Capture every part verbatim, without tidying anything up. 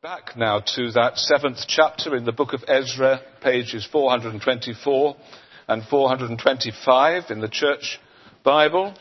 Back now to that seventh chapter in the book of Ezra, pages four hundred twenty-four and four hundred twenty-five in the Church Bible.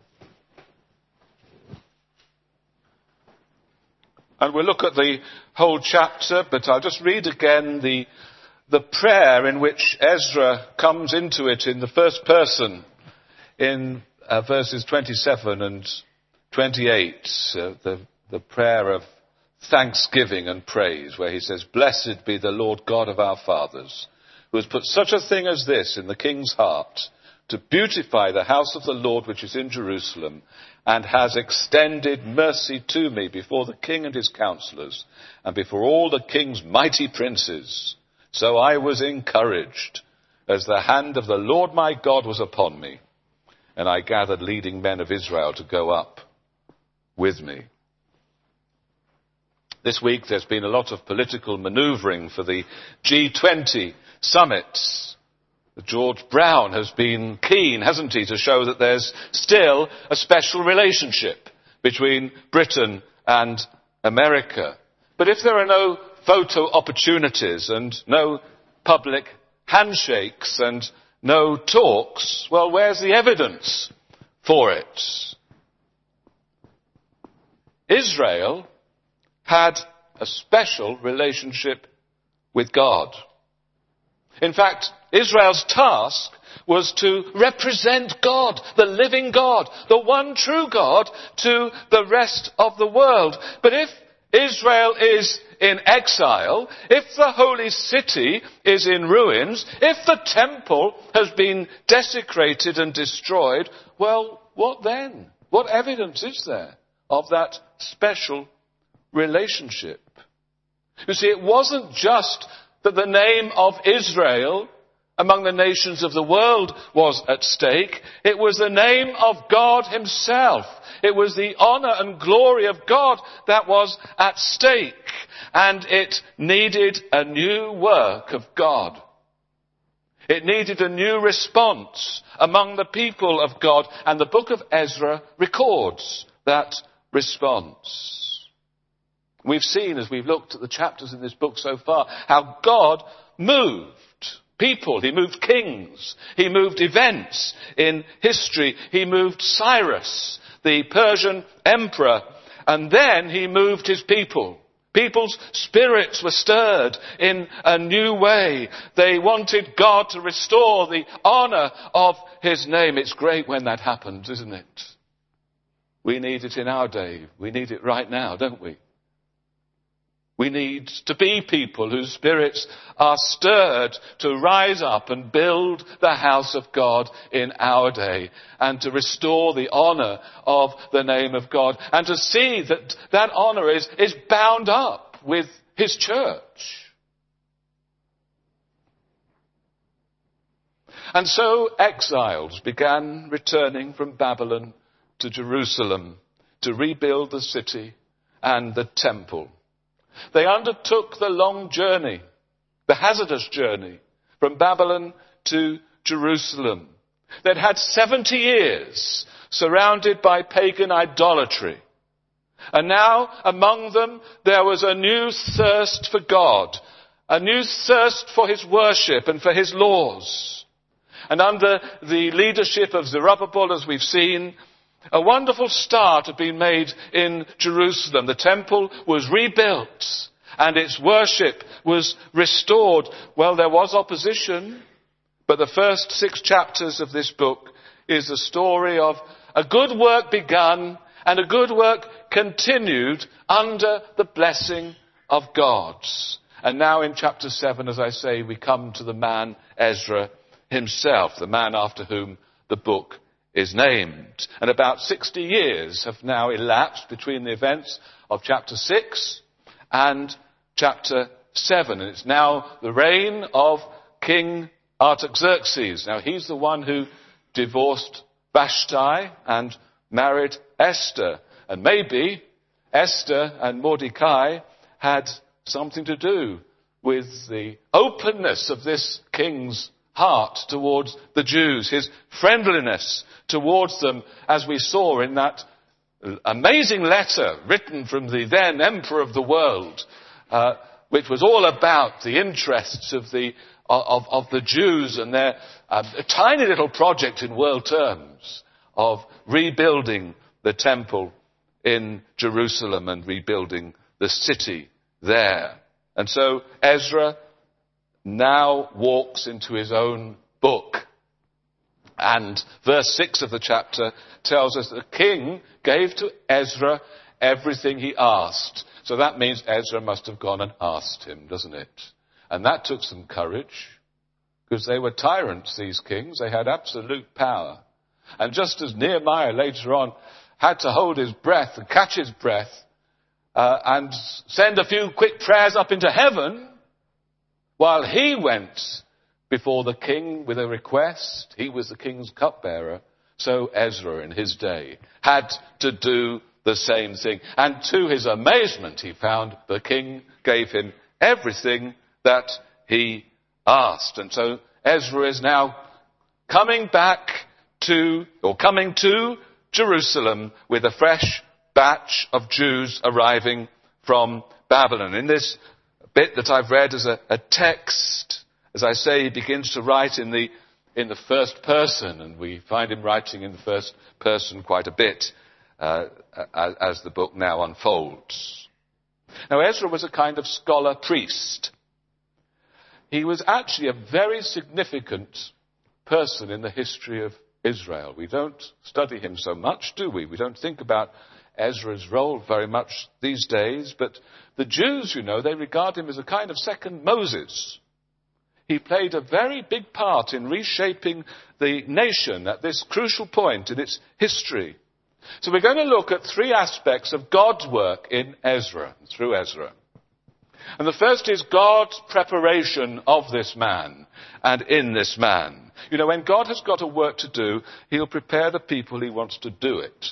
And we'll look at the whole chapter, but I'll just read again the, the prayer in which Ezra comes into it in the first person in uh, verses twenty-seven and twenty-eight, uh, the, the prayer of thanksgiving and praise, where he says, "Blessed be the Lord God of our fathers, who has put such a thing as this in the king's heart, to beautify the house of the Lord which is in Jerusalem, and has extended mercy to me before the king and his counselors, and before all the king's mighty princes. So I was encouraged, as the hand of the Lord my God was upon me, and I gathered leading men of Israel to go up with me." This week there's been a lot of political manoeuvring for the G twenty summits. George Brown has been keen, hasn't he, to show that there's still a special relationship between Britain and America. But if there are no photo opportunities and no public handshakes and no talks, well, where's the evidence for it? Israel had a special relationship with God. In fact, Israel's task was to represent God, the living God, the one true God, to the rest of the world. But if Israel is in exile, if the holy city is in ruins, if the temple has been desecrated and destroyed, well, what then? What evidence is there of that special relationship? You see, it wasn't just that the name of Israel among the nations of the world was at stake. It was the name of God himself. It was the honour and glory of God that was at stake. And it needed a new work of God. It needed a new response among the people of God. And the book of Ezra records that response. We've seen, as we've looked at the chapters in this book so far, how God moved people. He moved kings. He moved events in history. He moved Cyrus, the Persian emperor. And then he moved his people. People's spirits were stirred in a new way. They wanted God to restore the honour of his name. It's great when that happens, isn't it? We need it in our day. We need it right now, don't we? We need to be people whose spirits are stirred to rise up and build the house of God in our day, and to restore the honour of the name of God, and to see that that honour is, is bound up with his church. And so exiles began returning from Babylon to Jerusalem to rebuild the city and the temple. They undertook the long journey, the hazardous journey, from Babylon to Jerusalem. They'd had seventy years surrounded by pagan idolatry. And now among them there was a new thirst for God, a new thirst for his worship and for his laws. And under the leadership of Zerubbabel, as we've seen, a wonderful start had been made in Jerusalem. The temple was rebuilt and its worship was restored. Well, there was opposition, but the first six chapters of this book is the story of a good work begun and a good work continued under the blessing of God. And now in chapter seven, as I say, we come to the man Ezra himself, the man after whom the book is named. And about sixty years have now elapsed between the events of chapter six and chapter seven. And it's now the reign of King Artaxerxes. Now he's the one who divorced Vashti and married Esther. And maybe Esther and Mordecai had something to do with the openness of this king's heart towards the Jews, his friendliness towards them, as we saw in that amazing letter written from the then emperor of the world, uh, which was all about the interests of the, of, of the Jews and their uh, a tiny little project in world terms of rebuilding the temple in Jerusalem and rebuilding the city there. And so Ezra now walks into his own book. And verse six of the chapter tells us that the king gave to Ezra everything he asked. So that means Ezra must have gone and asked him, doesn't it? And that took some courage, because they were tyrants, these kings. They had absolute power. And just as Nehemiah later on had to hold his breath and catch his breath uh, and send a few quick prayers up into heaven while he went before the king with a request, he was the king's cupbearer, so Ezra in his day had to do the same thing. And to his amazement, he found the king gave him everything that he asked. And so Ezra is now coming back to, or coming to Jerusalem with a fresh batch of Jews arriving from Babylon. In this bit that I've read as a, a text, as I say, he begins to write in the, in the first person, and we find him writing in the first person quite a bit uh, as, as the book now unfolds. Now, Ezra was a kind of scholar priest. He was actually a very significant person in the history of Israel. We don't study him so much, do we? We don't think about Ezra's role very much these days, but the Jews, you know, they regard him as a kind of second Moses. He played a very big part in reshaping the nation at this crucial point in its history. So we're going to look at three aspects of God's work in Ezra, through Ezra. And the first is God's preparation of this man and in this man. You know, when God has got a work to do, he'll prepare the people he wants to do it.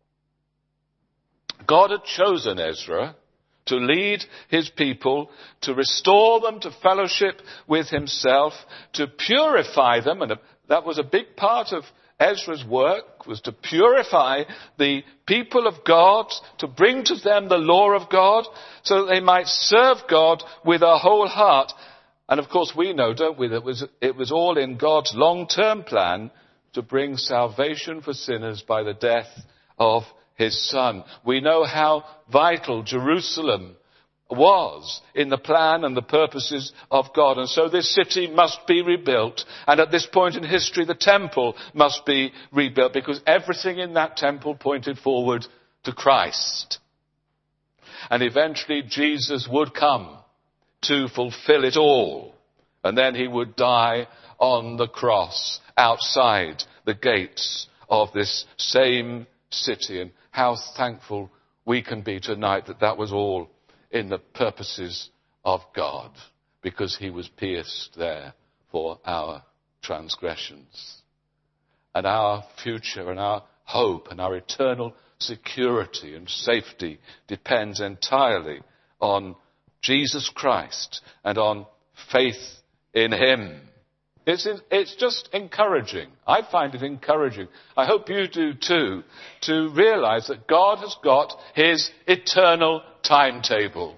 God had chosen Ezra to lead his people, to restore them to fellowship with himself, to purify them, and that was a big part of Ezra's work, was to purify the people of God, to bring to them the law of God, so that they might serve God with a whole heart. And of course we know, don't we, that it was, it was all in God's long-term plan to bring salvation for sinners by the death of his son. We know how vital Jerusalem was in the plan and the purposes of God. And so this city must be rebuilt. And at this point in history, the temple must be rebuilt, because everything in that temple pointed forward to Christ. And eventually Jesus would come to fulfill it all. And then he would die on the cross outside the gates of this same city. And how thankful we can be tonight that that was all in the purposes of God, because he was pierced there for our transgressions. And our future and our hope and our eternal security and safety depends entirely on Jesus Christ and on faith in him. It's, it's just encouraging. I find it encouraging. I hope you do too, to realize that God has got his eternal timetable.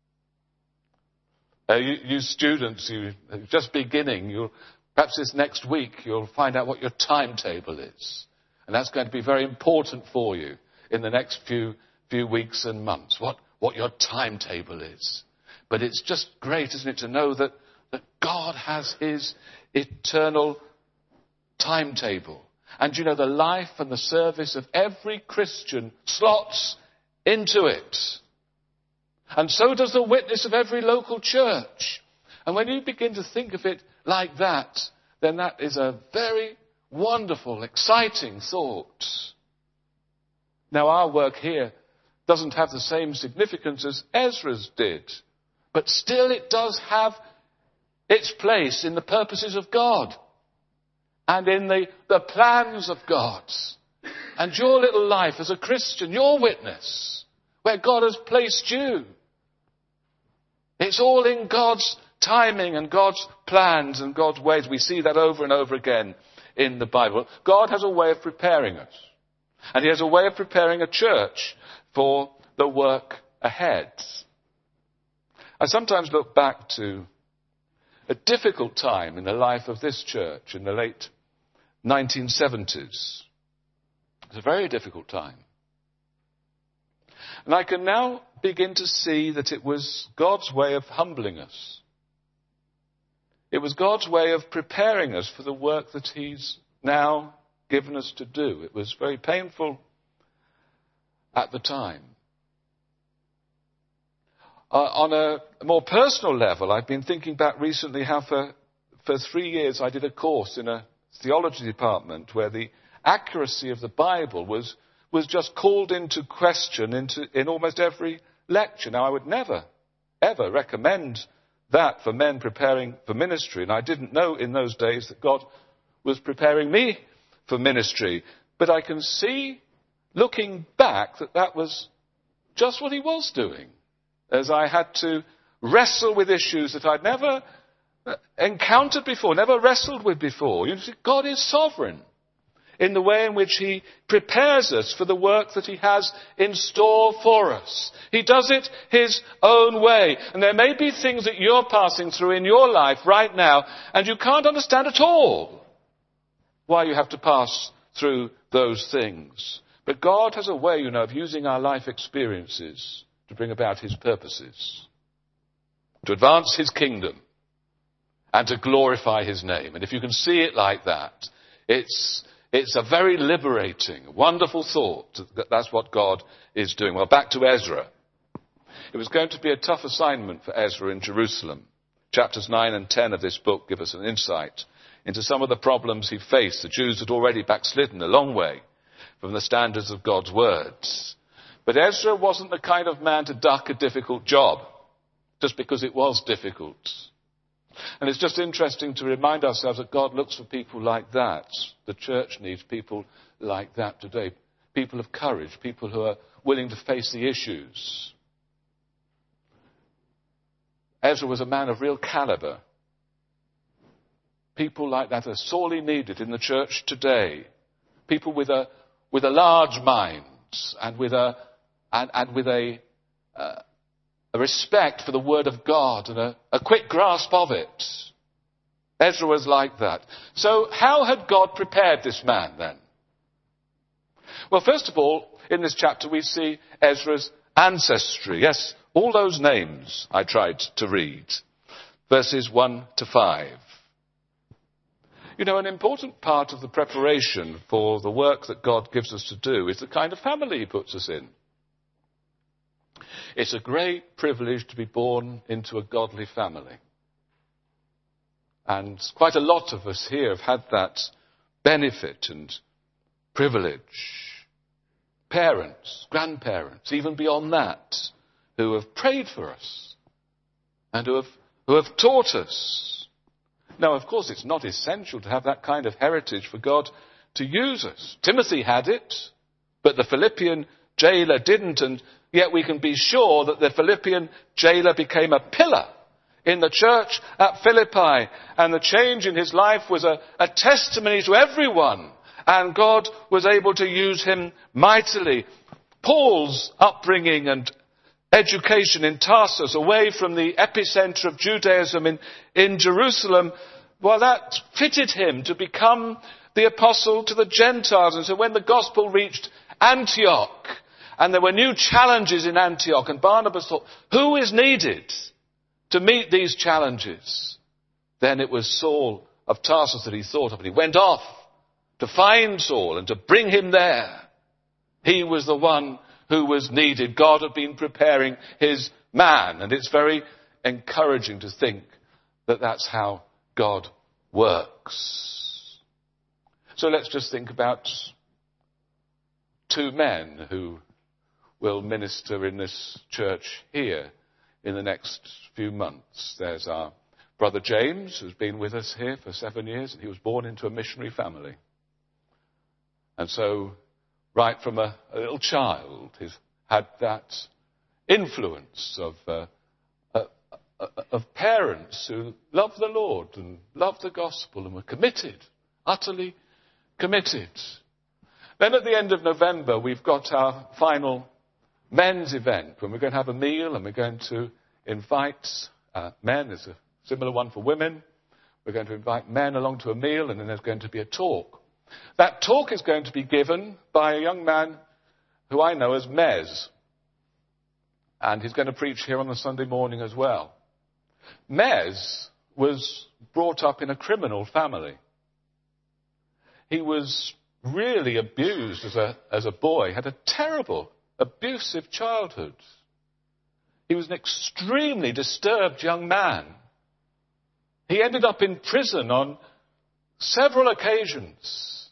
Uh, you, you students, you just beginning, you'll, perhaps this next week you'll find out what your timetable is. And that's going to be very important for you in the next few, few weeks and months, what, what your timetable is. But it's just great, isn't it, to know that, that God has his eternal timetable. And you know, the life and the service of every Christian slots into it. And so does the witness of every local church. And when you begin to think of it like that, then that is a very wonderful, exciting thought. Now, our work here doesn't have the same significance as Ezra's did, but still it does have its place in the purposes of God and in the, the plans of God. And your little life as a Christian, your witness, where God has placed you, it's all in God's timing and God's plans and God's ways. We see that over and over again in the Bible. God has a way of preparing us. And he has a way of preparing a church for the work ahead. I sometimes look back to a difficult time in the life of this church in the late nineteen seventies. It was a very difficult time. And I can now begin to see that it was God's way of humbling us. It was God's way of preparing us for the work that he's now given us to do. It was very painful at the time. Uh, on a more personal level, I've been thinking back recently how for, for three years I did a course in a theology department where the accuracy of the Bible was, was just called into question into, in almost every lecture. Now, I would never, ever recommend that for men preparing for ministry. And I didn't know in those days that God was preparing me for ministry. But I can see, looking back, that that was just what he was doing, as I had to wrestle with issues that I'd never encountered before, never wrestled with before. You see, God is sovereign in the way in which he prepares us for the work that he has in store for us. He does it his own way. And there may be things that you're passing through in your life right now, and you can't understand at all why you have to pass through those things. But God has a way, you know, of using our life experiences to bring about his purposes, to advance his kingdom, and to glorify his name. And if you can see it like that, it's It's a very liberating, wonderful thought that that's what God is doing. Well, back to Ezra. It was going to be a tough assignment for Ezra in Jerusalem. Chapters nine and ten of this book give us an insight into some of the problems he faced. The Jews had already backslidden a long way from the standards of God's words. But Ezra wasn't the kind of man to duck a difficult job just because it was difficult. And it's just interesting to remind ourselves that God looks for people like that. The church needs people like that today. People of courage, people who are willing to face the issues. Ezra was a man of real caliber. People like that are sorely needed in the church today. People with a with a large mind and with a and, and with a uh, a respect for the word of God and a, a quick grasp of it. Ezra was like that. So how had God prepared this man then? Well, first of all, in this chapter we see Ezra's ancestry. Yes, all those names I tried to read. Verses one to five. You know, an important part of the preparation for the work that God gives us to do is the kind of family he puts us in. It's a great privilege to be born into a godly family. And quite a lot of us here have had that benefit and privilege. Parents, grandparents, even beyond that, who have prayed for us and who have, who have taught us. Now, of course, it's not essential to have that kind of heritage for God to use us. Timothy had it, but the Philippian jailer didn't, and yet we can be sure that the Philippian jailer became a pillar in the church at Philippi, and the change in his life was a, a testimony to everyone, and God was able to use him mightily. Paul's upbringing and education in Tarsus, away from the epicenter of Judaism in, in Jerusalem, well, that fitted him to become the apostle to the Gentiles. And so when the gospel reached Antioch, and there were new challenges in Antioch, and Barnabas thought, who is needed to meet these challenges? Then it was Saul of Tarsus that he thought of, and he went off to find Saul and to bring him there. He was the one who was needed. God had been preparing his man, and it's very encouraging to think that that's how God works. So let's just think about two men who will minister in this church here in the next few months. There's our brother James, who's been with us here for seven years, and he was born into a missionary family. And so, right from a, a little child, he's had that influence of, uh, uh, uh, of parents who love the Lord and love the gospel and were committed, utterly committed. Then at the end of November, we've got our final men's event when we're going to have a meal and we're going to invite uh, men. There's a similar one for women. We're going to invite men along to a meal, and then there's going to be a talk. That talk is going to be given by a young man who I know as Mez. And he's going to preach here on the Sunday morning as well. Mez was brought up in a criminal family. He was really abused as a, as a boy, had a terrible, abusive childhood. He was an extremely disturbed young man. He ended up in prison on several occasions.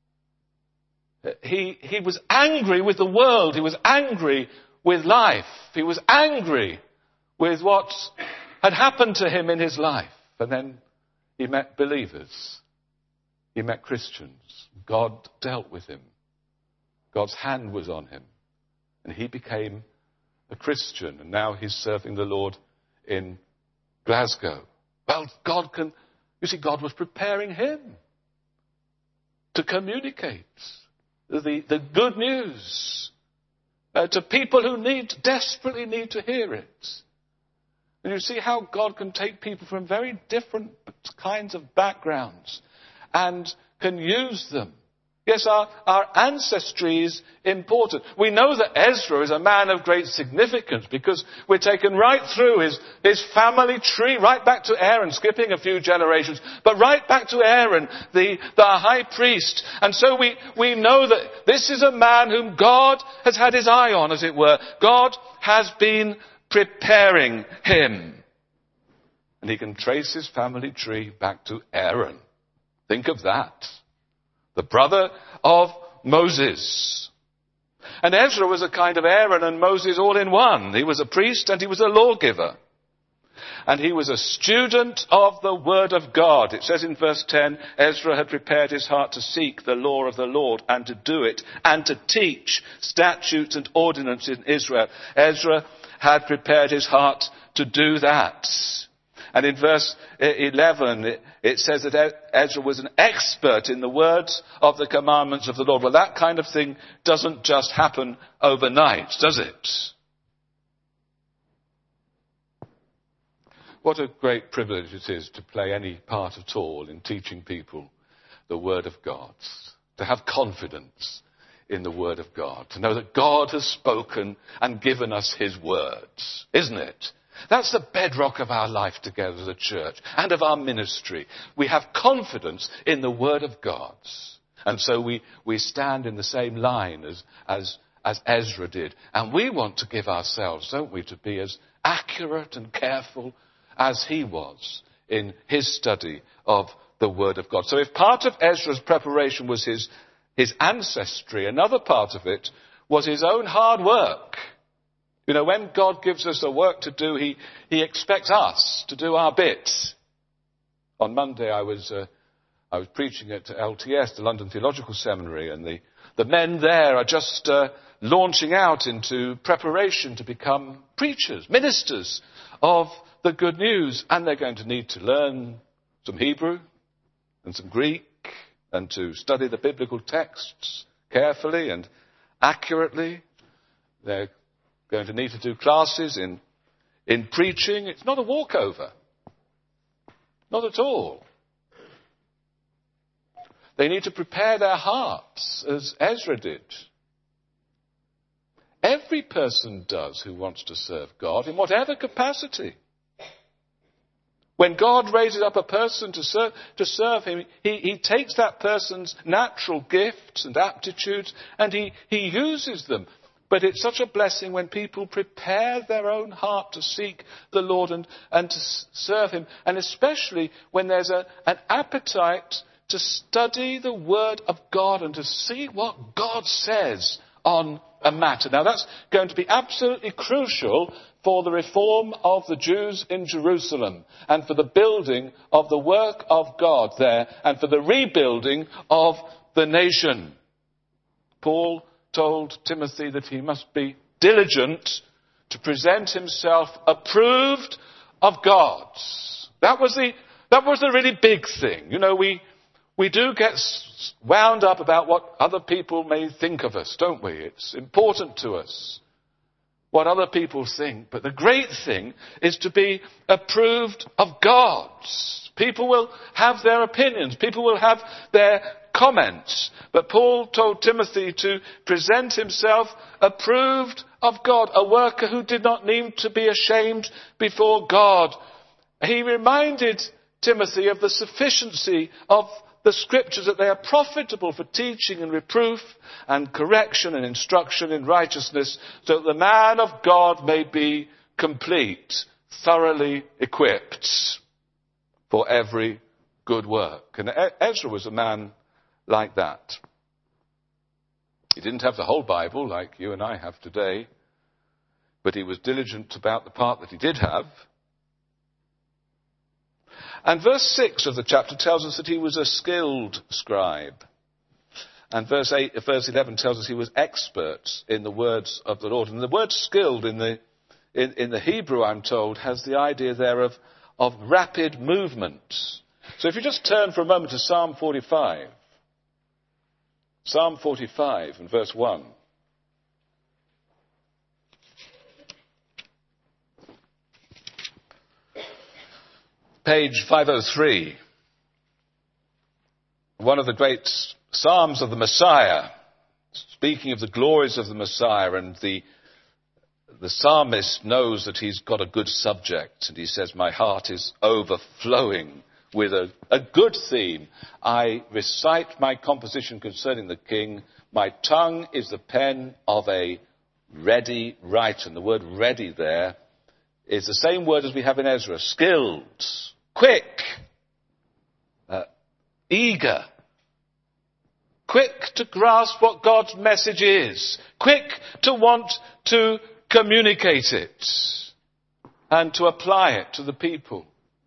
He, he was angry with the world. He was angry with life. He was angry with what had happened to him in his life. And then he met believers. He met Christians. God dealt with him. God's hand was on him. And he became a Christian. And now he's serving the Lord in Glasgow. Well, God can, you see, God was preparing him to communicate the, the good news uh, to people who need, desperately need to hear it. And you see how God can take people from very different kinds of backgrounds and can use them. Yes, our, our ancestry is important. We know that Ezra is a man of great significance because we're taken right through his, his family tree, right back to Aaron, skipping a few generations, but right back to Aaron, the, the high priest. And so we, we know that this is a man whom God has had his eye on, as it were. God has been preparing him. And he can trace his family tree back to Aaron. Think of that. The brother of Moses. And Ezra was a kind of Aaron and Moses all in one. He was a priest and he was a lawgiver. And he was a student of the word of God. It says in verse ten, Ezra had prepared his heart to seek the law of the Lord and to do it and to teach statutes and ordinances in Israel. Ezra had prepared his heart to do that. And in verse eleven, it, it says that Ezra was an expert in the words of the commandments of the Lord. Well, that kind of thing doesn't just happen overnight, does it? What a great privilege it is to play any part at all in teaching people the Word of God. To have confidence in the Word of God. To know that God has spoken and given us His words. Isn't it? That's the bedrock of our life together as a church and of our ministry. We have confidence in the Word of God. And so we, we stand in the same line as, as, as Ezra did. And we want to give ourselves, don't we, to be as accurate and careful as he was in his study of the Word of God. So if part of Ezra's preparation was his, his ancestry, another part of it was his own hard work. You know, when God gives us a work to do, he, he expects us to do our bit. On Monday, I was, uh, I was preaching at L T S, the London Theological Seminary, and the, the men there are just uh, launching out into preparation to become preachers, ministers of the good news. And they're going to need to learn some Hebrew and some Greek and to study the biblical texts carefully and accurately. They're going to need to do classes in, in preaching. It's not a walkover. Not at all. They need to prepare their hearts, as Ezra did. Every person does who wants to serve God in whatever capacity. When God raises up a person to serve, to serve him, he, he takes that person's natural gifts and aptitudes and he, he uses them. But it's such a blessing when people prepare their own heart to seek the Lord and, and to serve him. And especially when there's a, an appetite to study the Word of God and to see what God says on a matter. Now that's going to be absolutely crucial for the reform of the Jews in Jerusalem and for the building of the work of God there and for the rebuilding of the nation. Paul told Timothy that he must be diligent to present himself approved of God. That was the, that was the really big thing. You know, we, we do get wound up about what other people may think of us, don't we? It's important to us what other people think. But the great thing is to be approved of God. People will have their opinions. People will have their comments. But Paul told Timothy to present himself approved of God, a worker who did not need to be ashamed before God. He reminded Timothy of the sufficiency of the scriptures, that they are profitable for teaching and reproof and correction and instruction in righteousness, so that the man of God may be complete, thoroughly equipped for every good work. And Ezra was a man like that. He didn't have the whole Bible like you and I have today, but he was diligent about the part that he did have. And verse six of the chapter tells us that he was a skilled scribe. And verse eight, verse eleven tells us he was expert in the words of the Lord. And the word skilled in the, in, in the Hebrew, I'm told, has the idea there of, of rapid movement. So if you just turn for a moment to Psalm forty-five. Psalm forty-five and verse one. Page five oh three, one of the great Psalms of the Messiah, speaking of the glories of the Messiah, and the, the psalmist knows that he's got a good subject, and he says, my heart is overflowing with a, a good theme. I recite my composition concerning the king. My tongue is the pen of a ready writer. And the word ready there is the same word as we have in Ezra, skilled. Quick, uh, eager, quick to grasp what God's message is, quick to want to communicate it and to apply it to the people.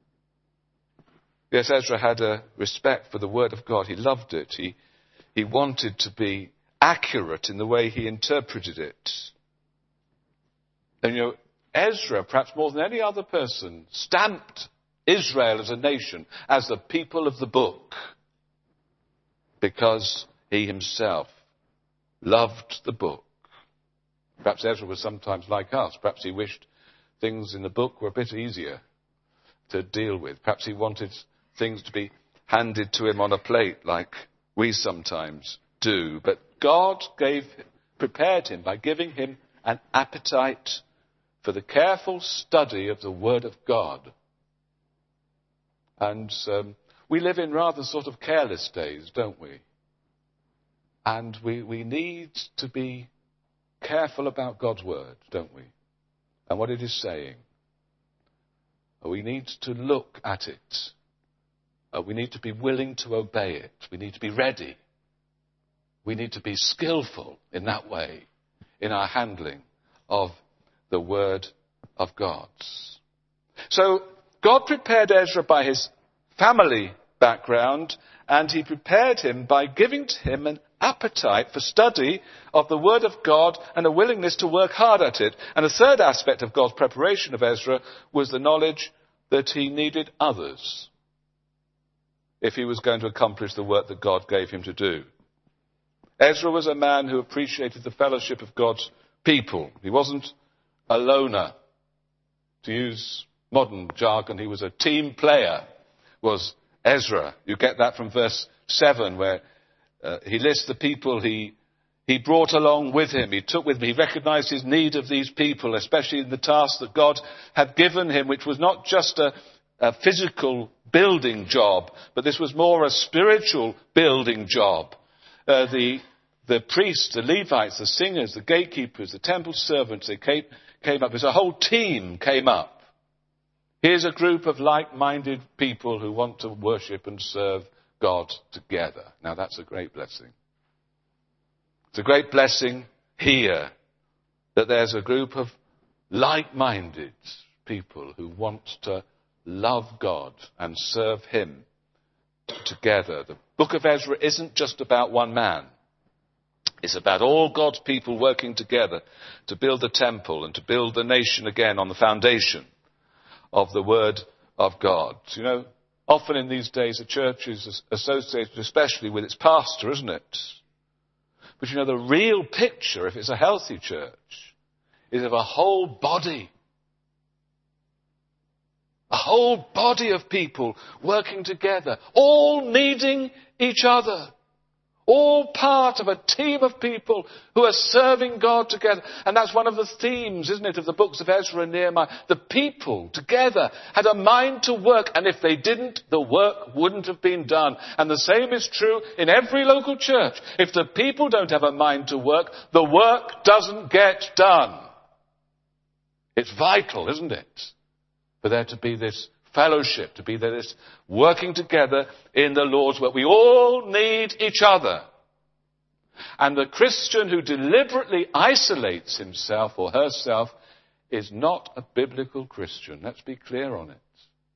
Yes, Ezra had a respect for the Word of God. He loved it. He, he wanted to be accurate in the way he interpreted it. And you know, Ezra, perhaps more than any other person, stamped Israel as a nation, as the people of the book, because he himself loved the book. Perhaps Ezra was sometimes like us. Perhaps he wished things in the book were a bit easier to deal with. Perhaps he wanted things to be handed to him on a plate like we sometimes do. But God gave, prepared him by giving him an appetite for the careful study of the Word of God. And um, we live in rather sort of careless days, don't we? And we, we need to be careful about God's Word, don't we? And what it is saying. We need to look at it. Uh, we need to be willing to obey it. We need to be ready. We need to be skillful in that way, in our handling of the Word of God. So God prepared Ezra by his family background, and he prepared him by giving to him an appetite for study of the Word of God and a willingness to work hard at it. And a third aspect of God's preparation of Ezra was the knowledge that he needed others if he was going to accomplish the work that God gave him to do. Ezra was a man who appreciated the fellowship of God's people. He wasn't a loner. To use modern jargon, he was a team player, was Ezra. You get that from verse seven, where uh, he lists the people he he brought along with him. He took with him. He recognized his need of these people, especially in the task that God had given him, which was not just a, a physical building job, but this was more a spiritual building job. Uh, the the priests, the Levites, the singers, the gatekeepers, the temple servants, they came, came up. As a whole team came up. Here's a group of like-minded people who want to worship and serve God together. Now that's a great blessing. It's a great blessing here that there's a group of like-minded people who want to love God and serve Him together. The book of Ezra isn't just about one man. It's about all God's people working together to build the temple and to build the nation again on the foundation of the Word of God. You know, often in these days the church is associated especially with its pastor, isn't it? But you know, the real picture, if it's a healthy church, is of a whole body. A whole body of people working together, all needing each other. All part of a team of people who are serving God together. And that's one of the themes, isn't it, of the books of Ezra and Nehemiah. The people together had a mind to work, and if they didn't, the work wouldn't have been done. And the same is true in every local church. If the people don't have a mind to work, the work doesn't get done. It's vital, isn't it, for there to be this fellowship, to be there this working together in the Lord's work. We all need each other. And the Christian who deliberately isolates himself or herself is not a biblical Christian. Let's be clear on it.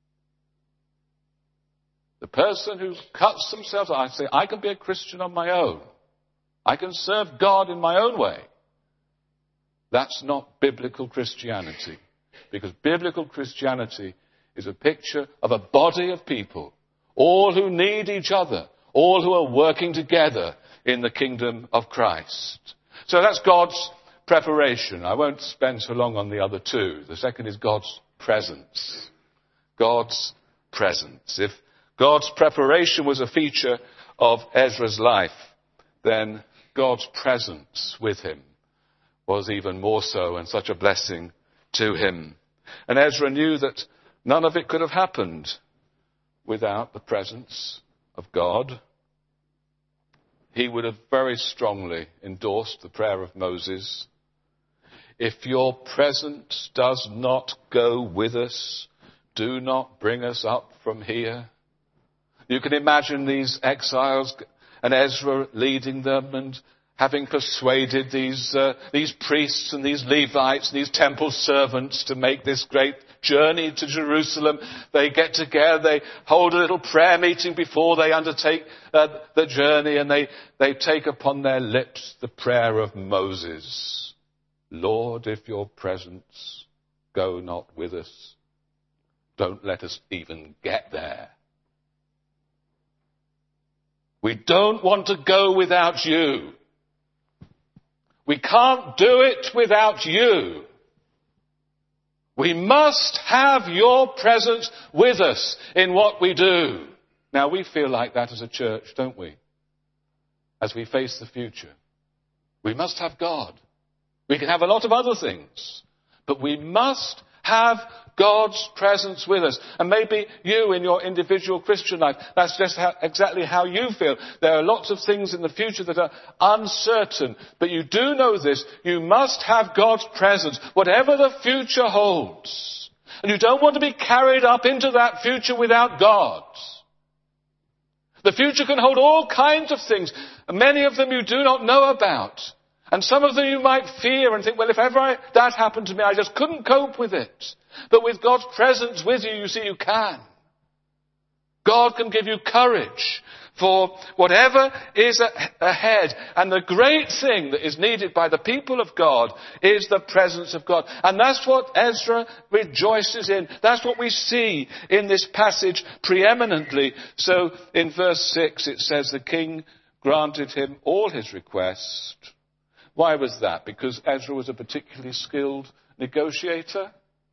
The person who cuts themselves, I say, I can be a Christian on my own. I can serve God in my own way. That's not biblical Christianity. Because biblical Christianity is a picture of a body of people, all who need each other, all who are working together in the kingdom of Christ. So that's God's preparation. I won't spend so long on the other two. The second is God's presence. God's presence. If God's preparation was a feature of Ezra's life, then God's presence with him was even more so, and such a blessing to him. And Ezra knew that none of it could have happened without the presence of God. He would have very strongly endorsed the prayer of Moses. If your presence does not go with us, do not bring us up from here. You can imagine these exiles and Ezra leading them and having persuaded these uh, these priests and these Levites and these temple servants to make this great journey to Jerusalem. They get together, they hold a little prayer meeting before they undertake uh, the journey, and they, they take upon their lips the prayer of Moses. Lord, if your presence go not with us, don't let us even get there. We don't want to go without you. We can't do it without you. We must have your presence with us in what we do. Now, we feel like that as a church, don't we? As we face the future. We must have God. We can have a lot of other things, but we must have God's presence with us. And maybe you in your individual Christian life, that's just how, exactly how you feel. There are lots of things in the future that are uncertain, but you do know this, you must have God's presence, whatever the future holds. And you don't want to be carried up into that future without God. The future can hold all kinds of things, many of them you do not know about. And some of them you might fear and think, well, if ever I, that happened to me, I just couldn't cope with it. But with God's presence with you, you see, you can. God can give you courage for whatever is ahead. And the great thing that is needed by the people of God is the presence of God. And that's what Ezra rejoices in. That's what we see in this passage preeminently. So in verse six it says the king granted him all his requests. Why was that? Because Ezra was a particularly skilled negotiator?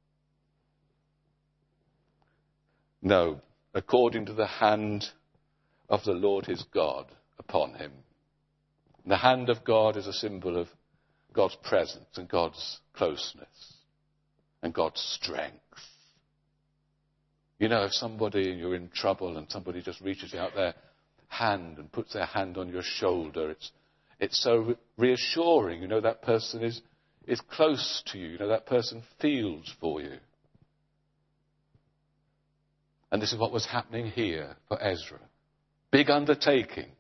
No, according to the hand of the Lord his God upon him. The hand of God is a symbol of God's presence and God's closeness and God's strength. You know, if somebody, you're in trouble and somebody just reaches out their hand and puts their hand on your shoulder, it's It's so reassuring. You know that person is, is close to you. You know that person feels for you. And this is what was happening here for Ezra. Big undertaking.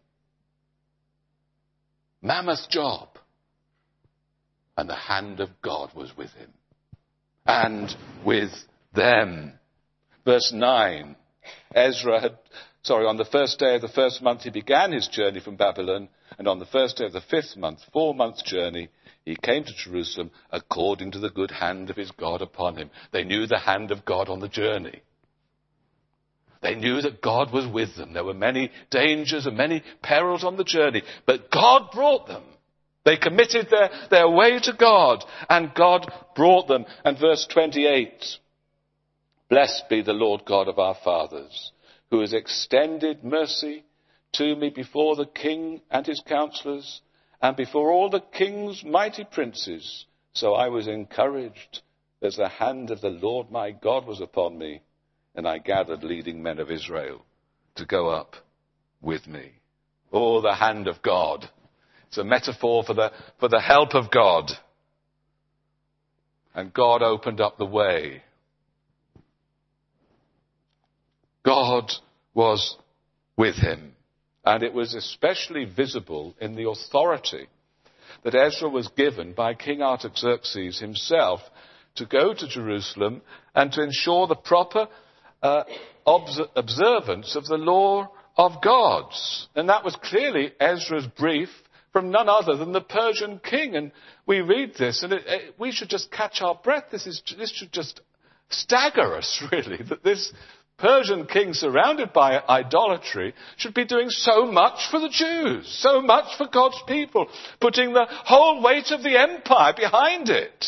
Mammoth job. And the hand of God was with him. And with them. Verse nine. Ezra had, sorry, on the first day of the first month he began his journey from Babylon. And on the first day of the fifth month, four months' journey, he came to Jerusalem according to the good hand of his God upon him. They knew the hand of God on the journey. They knew that God was with them. There were many dangers and many perils on the journey, but God brought them. They committed their, their way to God, and God brought them. And verse twenty-eight, blessed be the Lord God of our fathers, who has extended mercy to me before the king and his counselors, and before all the king's mighty princes. So I was encouraged as the hand of the Lord my God was upon me, and I gathered leading men of Israel to go up with me. Oh, the hand of God. It's a metaphor for the, for the help of God. And God opened up the way. God was with him. And it was especially visible in the authority that Ezra was given by King Artaxerxes himself to go to Jerusalem and to ensure the proper uh, obs- observance of the law of God. And that was clearly Ezra's brief from none other than the Persian king. And we read this, and it, it, we should just catch our breath. This is this should just stagger us, really, that this Persian king, surrounded by idolatry, should be doing so much for the Jews, so much for God's people, putting the whole weight of the empire behind it.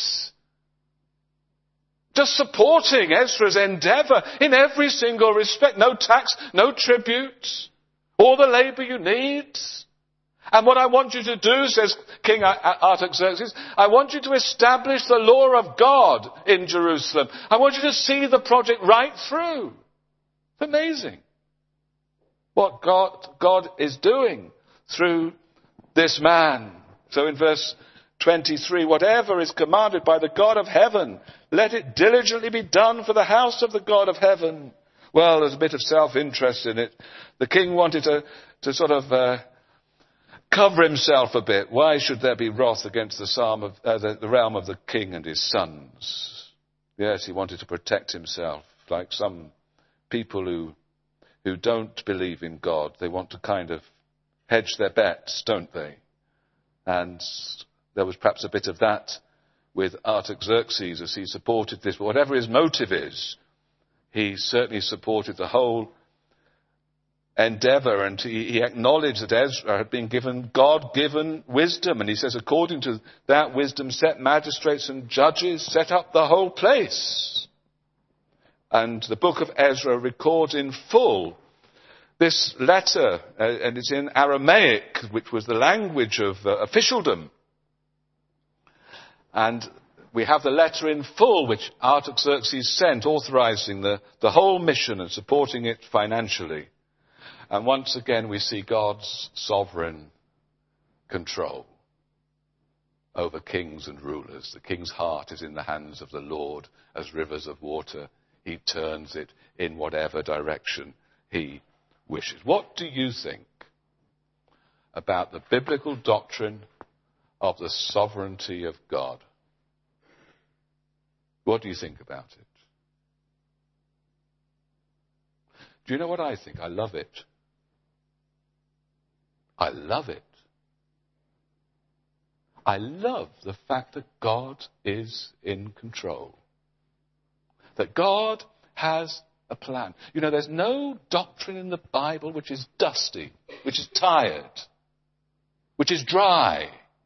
Just supporting Ezra's endeavour in every single respect. No tax, no tribute, all the labour you need. And what I want you to do, says King Artaxerxes, I want you to establish the law of God in Jerusalem. I want you to see the project right through. It's amazing what God, God is doing through this man. So in verse twenty-three, whatever is commanded by the God of heaven, let it diligently be done for the house of the God of heaven. Well, there's a bit of self-interest in it. The king wanted to, to sort of uh, cover himself a bit. Why should there be wrath against the, psalm of, uh, the, the realm of the king and his sons? Yes, he wanted to protect himself, like some people who who don't believe in God. They want to kind of hedge their bets, don't they? And there was perhaps a bit of that with Artaxerxes as he supported this. But whatever his motive is, he certainly supported the whole endeavour, and he, he acknowledged that Ezra had been given God-given wisdom. And he says, according to that wisdom, set magistrates and judges, set up the whole place. And the book of Ezra records in full this letter, uh, and it's in Aramaic, which was the language of uh, officialdom. And we have the letter in full which Artaxerxes sent, authorizing the, the whole mission and supporting it financially. And once again we see God's sovereign control over kings and rulers. The king's heart is in the hands of the Lord as rivers of water. He turns it in whatever direction he wishes. What do you think about the biblical doctrine of the sovereignty of God? What do you think about it? Do you know what I think? I love it. I love it. I love the fact that God is in control. That God has a plan. You know, there's no doctrine in the Bible which is dusty, which is tired, which is dry.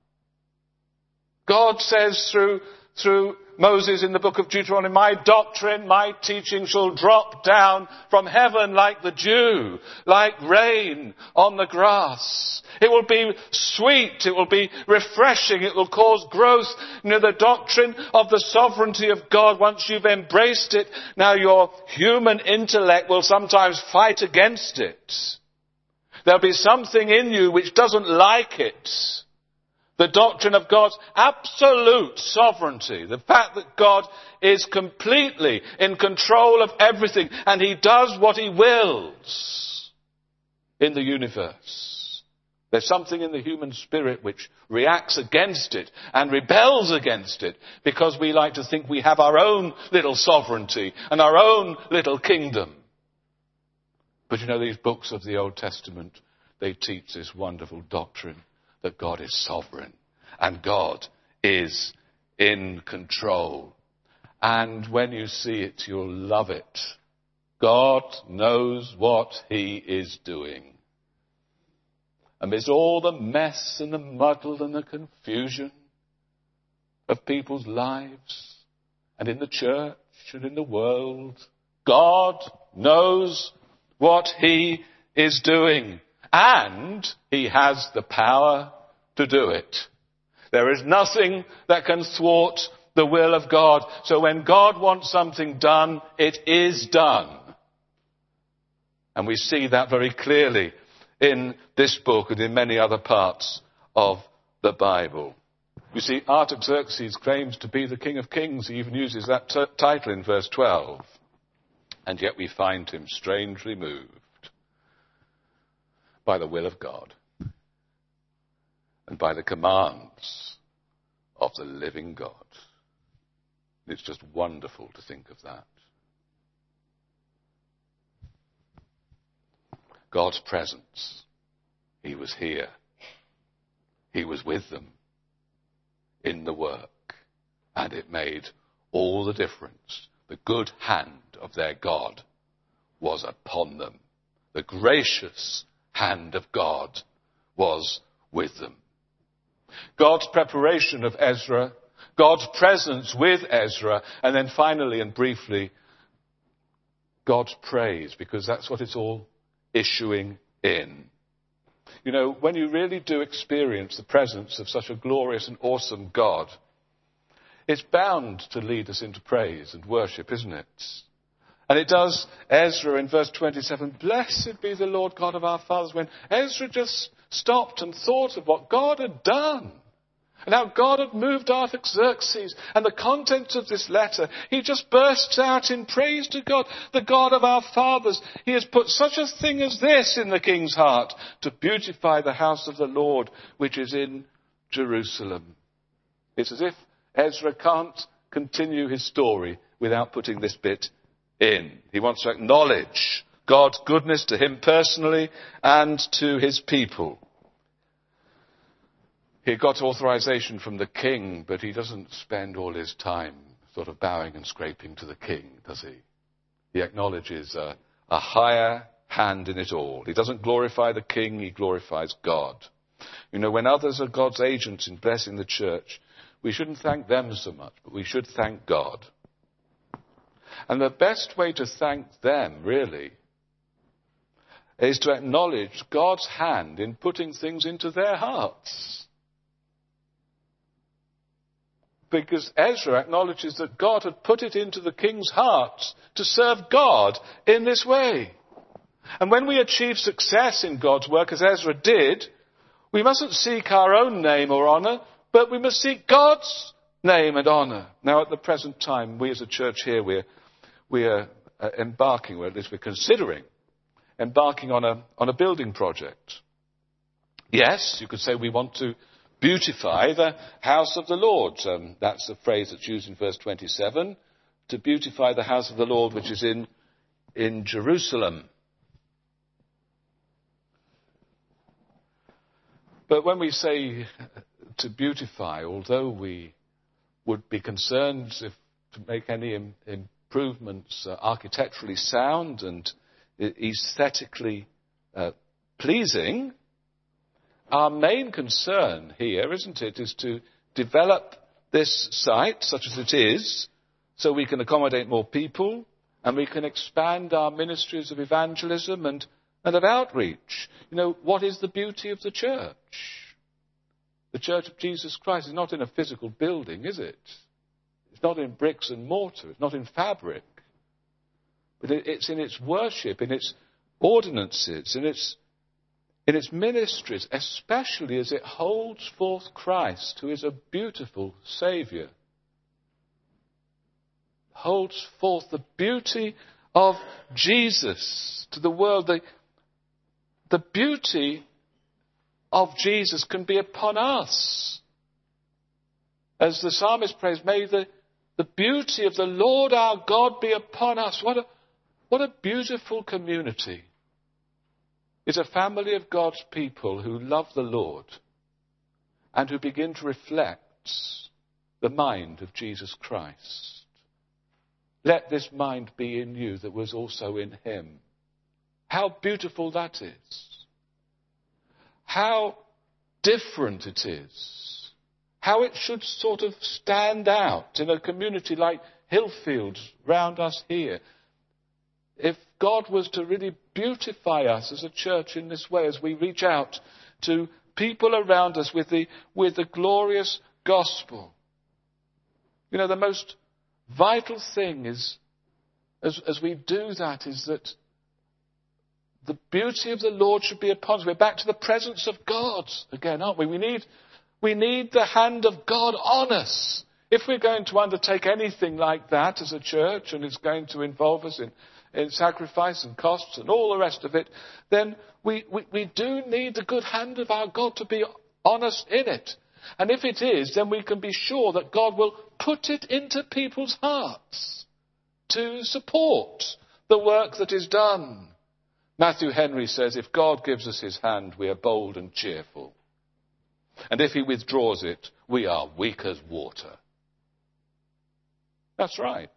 God says through, through Moses in the book of Deuteronomy, my doctrine, my teaching shall drop down from heaven like the dew, like rain on the grass. It will be sweet, it will be refreshing, it will cause growth. You know, the doctrine of the sovereignty of God, once you've embraced it, now your human intellect will sometimes fight against it. There'll be something in you which doesn't like it. The doctrine of God's absolute sovereignty. The fact that God is completely in control of everything and he does what he wills in the universe. There's something in the human spirit which reacts against it and rebels against it because we like to think we have our own little sovereignty and our own little kingdom. But you know, these books of the Old Testament, they teach this wonderful doctrine that God is sovereign and God is in control. And when you see it, you'll love it. God knows what he is doing. amidst all the mess and the muddle and the confusion of people's lives and in the church and in the world, God knows what he is doing, and he has the power to do it. There is nothing that can thwart the will of God. So when God wants something done, it is done. And we see that very clearly in this book and in many other parts of the Bible. You see, Artaxerxes claims to be the King of Kings. He even uses that t- title in verse twelve. And yet we find him strangely moved by the will of God and by the commands of the living God. It's just wonderful to think of that. God's presence. He was here. He was with them in the work. And it made all the difference. The good hand of their God was upon them. The gracious hand of God was with them. God's preparation of Ezra, God's presence with Ezra, and then finally and briefly, God's praise, because that's what it's all issuing in. You know, when you really do experience the presence of such a glorious and awesome God, it's bound to lead us into praise and worship, isn't it? And it does. Ezra in verse twenty-seven, blessed be the Lord God of our fathers. When Ezra just stopped and thought of what God had done and how God had moved Artaxerxes and the contents of this letter, he just bursts out in praise to God, the God of our fathers. He has put such a thing as this in the king's heart, to beautify the house of the Lord, which is in Jerusalem. It's as if Ezra can't continue his story without putting this bit in. He wants to acknowledge God's goodness to him personally and to his people. He got authorization from the king, but he doesn't spend all his time sort of bowing and scraping to the king, does he? He acknowledges a, a higher hand in it all. He doesn't glorify the king, he glorifies God. You know, when others are God's agents in blessing the church, we shouldn't thank them so much, but we should thank God. And the best way to thank them, really, is to acknowledge God's hand in putting things into their hearts. Because Ezra acknowledges that God had put it into the king's heart to serve God in this way. And when we achieve success in God's work, as Ezra did, we mustn't seek our own name or honour, but we must seek God's name and honour. Now, at the present time, we as a church here, we're, we're uh, embarking, or at least we're considering, embarking on a, on a building project. Yes, you could say we want to beautify the house of the Lord. Um, that's the phrase that's used in verse twenty-seven, to beautify the house of the Lord, which is in, in Jerusalem. But when we say to beautify, although we would be concerned if to make any im- improvements uh, architecturally sound and aesthetically uh, pleasing, our main concern here, isn't it, is to develop this site, such as it is, so we can accommodate more people and we can expand our ministries of evangelism and, and of outreach. You know, what is the beauty of the church? The Church of Jesus Christ is not in a physical building, is it? It's not in bricks and mortar. It's not in fabric. But it, it's in its worship, in its ordinances, in its in its ministries, especially as it holds forth Christ, who is a beautiful Saviour. Holds forth the beauty of Jesus to the world. The, the beauty of Jesus can be upon us. As the psalmist prays, may the, the beauty of the Lord our God be upon us. What a, what a beautiful community. Is a family of God's people who love the Lord and who begin to reflect the mind of Jesus Christ. Let this mind be in you that was also in him. How beautiful that is. how different it is, how it should sort of stand out in a community like Hillfield round us here. If God was to really beautify us as a church in this way, as we reach out to people around us with the, with the glorious gospel. You know, the most vital thing is, as, as we do that, is that the beauty of the Lord should be upon us. We're back to the presence of God again, aren't we? We need, we need the hand of God on us. If we're going to undertake anything like that as a church, and it's going to involve us in, in sacrifice and costs and all the rest of it, then we, we, we do need the good hand of our God to be on us in it. And if it is, then we can be sure that God will put it into people's hearts to support the work that is done. Matthew Henry says, if God gives us his hand, we are bold and cheerful. And if he withdraws it, we are weak as water. That's right.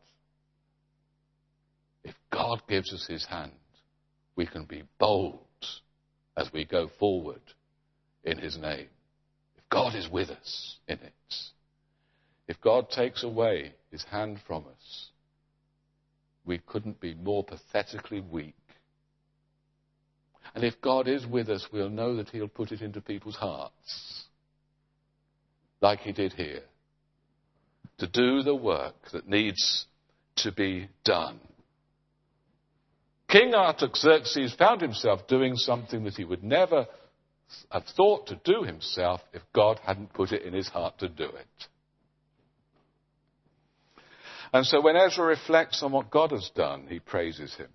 If God gives us his hand, we can be bold as we go forward in his name. If God is with us in it. If God takes away his hand from us, we couldn't be more pathetically weak. And if God is with us, we'll know that he'll put it into people's hearts, like he did here, to do the work that needs to be done. King Artaxerxes found himself doing something that he would never have thought to do himself if God hadn't put it in his heart to do it. And so when Ezra reflects on what God has done, he praises him.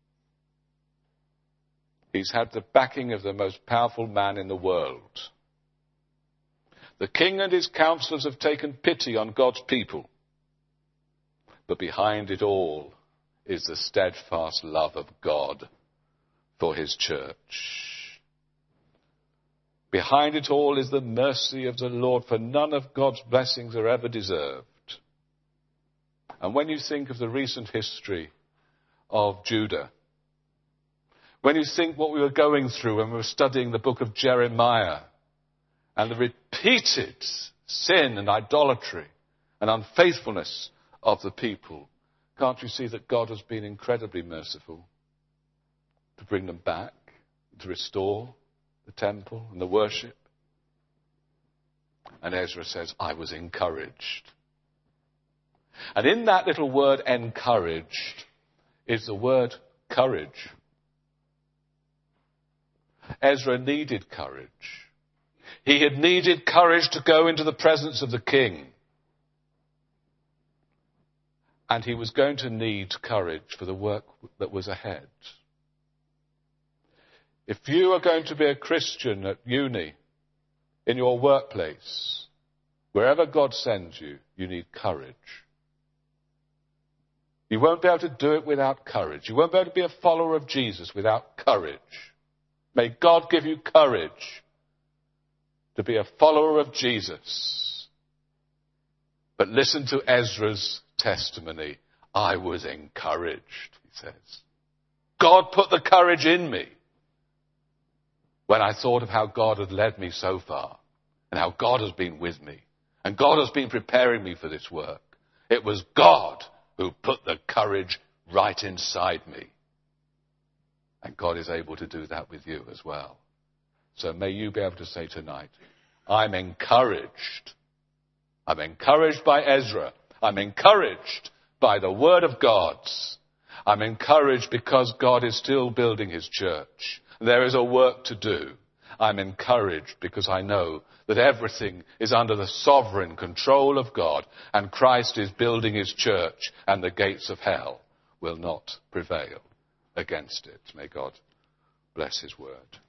He's had the backing of the most powerful man in the world. The king and his counselors have taken pity on God's people. But behind it all is the steadfast love of God for his church. Behind it all is the mercy of the Lord, for none of God's blessings are ever deserved. And when you think of the recent history of Judah, when you think what we were going through when we were studying the book of Jeremiah, and the repeated sin and idolatry and unfaithfulness of the people, can't you see that God has been incredibly merciful to bring them back, to restore the temple and the worship? And Ezra says, I was encouraged. And in that little word encouraged is the word courage. Ezra needed courage. He had needed courage to go into the presence of the king. And he was going to need courage for the work that was ahead. If you are going to be a Christian at uni, in your workplace, wherever God sends you, you need courage. You won't be able to do it without courage. You won't be able to be a follower of Jesus without courage. May God give you courage to be a follower of Jesus. But listen to Ezra's testimony. I was encouraged, he says. God put the courage in me when I thought of how God had led me so far and how God has been with me and God has been preparing me for this work. It was God who put the courage right inside me. And God is able to do that with you as well. So may you be able to say tonight, I'm encouraged. I'm encouraged by Ezra. I'm encouraged by the word of God. I'm encouraged because God is still building his church. There is a work to do. I'm encouraged because I know that everything is under the sovereign control of God and Christ is building his church and the gates of hell will not prevail against it. May God bless his word.